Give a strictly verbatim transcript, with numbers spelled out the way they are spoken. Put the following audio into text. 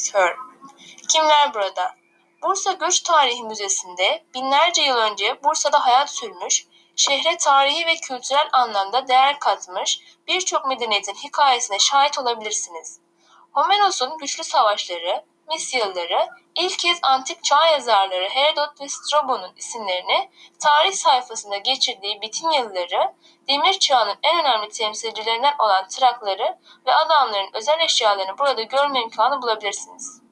Kör. Kimler burada? Bursa Göç Tarihi Müzesi'nde binlerce yıl önce Bursa'da hayat sürmüş, şehre tarihi ve kültürel anlamda değer katmış birçok medeniyetin hikayesine şahit olabilirsiniz. Homeros'un güçlü savaşları, Misyalıları, ilk kez antik çağ yazarları Herodot ve Strabon'un isimlerini tarih sayfasında geçirdiği Bitinyalıları, Demir Çağı'nın en önemli temsilcilerinden olan Trakları ve adamların özel eşyalarını burada görme imkanı bulabilirsiniz.